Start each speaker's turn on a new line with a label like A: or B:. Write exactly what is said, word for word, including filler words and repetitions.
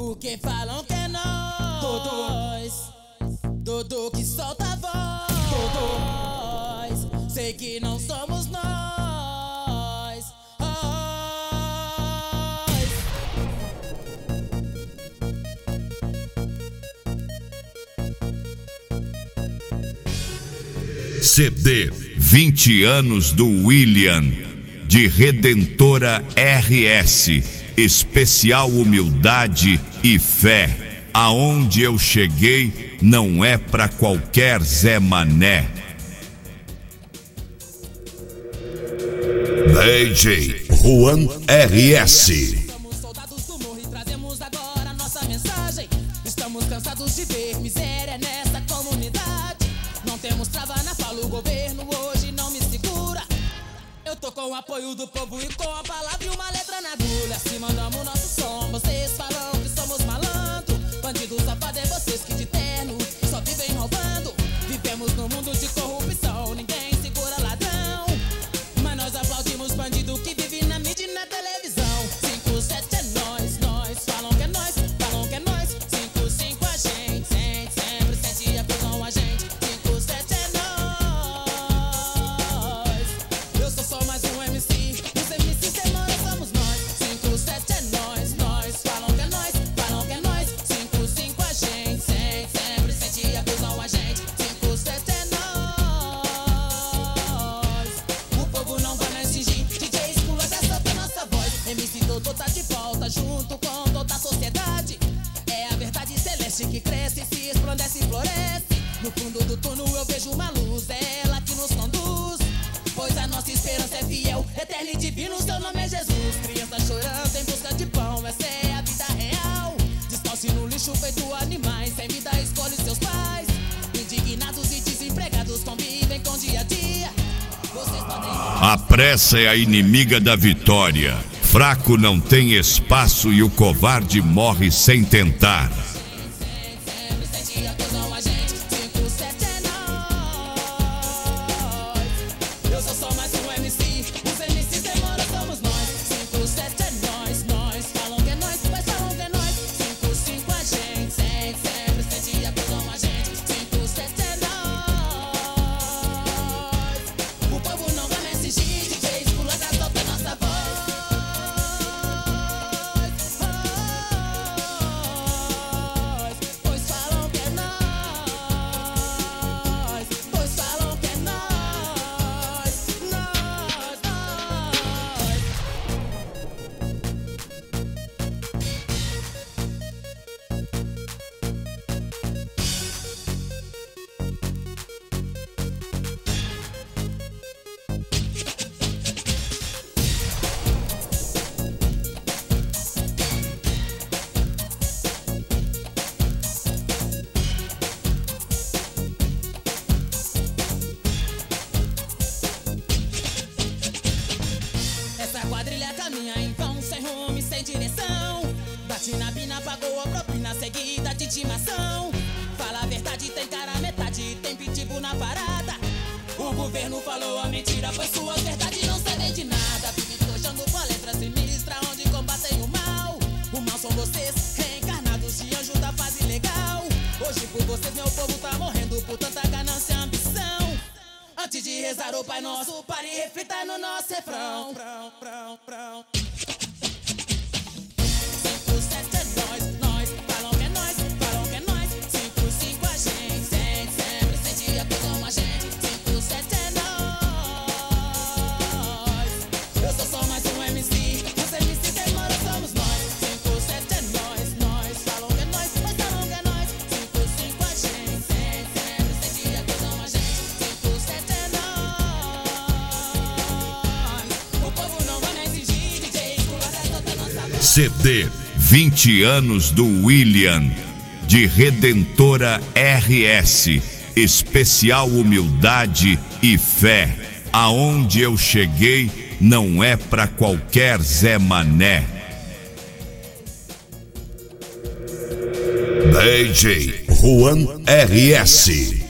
A: Porque falam que é nós, Dodô, Dodô que solta a voz, Dodô. Sei que não somos nós,
B: C D vinte anos do William, de Redentora R S, especial humildade e fé. Aonde eu cheguei não é pra qualquer Zé Mané. D J Juan R S.
A: Somos soldados do morro e trazemos agora nossa mensagem. Estamos cansados de ver miséria nessa comunidade. Não temos trava na fala, o governo hoje não me segura. Eu tô com o apoio do povo e com a palavra e uma letra na agulha. Se mandamos nosso som, vocês falam que somos malandro. Bandido safado é vocês que de terno só vivem roubando. Vivemos num mundo de corrupção, ninguém segura ladrão. Mas nós aplaudimos bandido que vive na mídia e na televisão. cinco sete é nós, nós falam que é nós, falam que é nós. cinco cinco a gente, sente, sempre sente a prisão a gente. cinco sete é nós. Eu sou só mais um M C, os M Cs demora somos nós. cinco sete é nós, nós falam que é nós, falam que é nós. cinco cinco a gente, sente, sempre sente a prisão a gente. cinco sete é nós. O povo não vai mais exigir, D J Escula já solta nossa voz. M C Dodô tá de volta junto com toda a sociedade. É a verdade celeste que cresce, se esplendece e floresce. No fundo do túnel eu vejo uma luz, é ela que nos conduz. Pois a nossa esperança é fiel, eterno e divino, seu nome é Jesus. Criança chorando em busca de pão, essa é a vida real. Descalce no lixo feito animais, sem vida escolhe seus pais. Indignados e desempregados convivem com dia a dia. Vocês podem...
B: A pressa é a inimiga da vitória. Fraco não tem espaço e o covarde morre sem tentar.
A: Sempre sente a prisão a gente. cinco sete é nós. Eu sou só mais um M C, os M Cs demora somos nós. cinco sete é nós, nós falam que é nós, mas falam que é nós. cinco cinco a gente, sente, sempre sente a prisão a gente. cinco sete é nós. O povo não vai me exigir, D J Escula já solta nossa voz. Pois falam que é nós, pois falam que é nós, nós, essa quadrilha caminha em vão, sem rumo e sem direção. Bate na pina, pagou a propina, seguida de intimação. Fala a verdade, tem cara metade, tem pitbull na parada. O governo falou a mentira, pois sua verdade não servem de nada. Vive tojando palestra sinistra, onde combatem o mal. O mal são vocês, reencarnados de anjo da paz ilegal. Hoje por vocês meu povo tá morrendo por tanta ganância e ambição. Antes de rezar o Pai Nosso, pare e reflita no nosso refrão. cinco sete é nós, nós falam que é nós, falam que é nós. cinco cinco a gente, sente, sempre sente a prisão a gente. cinco sete é nós. Eu sou só mais um M C, os M Cs demora somos nós. cinco sete é nós, nós falam que é nós, mas falam que é nós. cinco cinco a gente, sente, sempre sente a prisão a gente. cinco sete é nós. O povo não vai mais exigir, D J Escula já solta nossa voz.
B: C D vinte anos do William, de Redentora R S, especial humildade e fé. Aonde eu cheguei não é pra qualquer Zé Mané. D J Juan R S.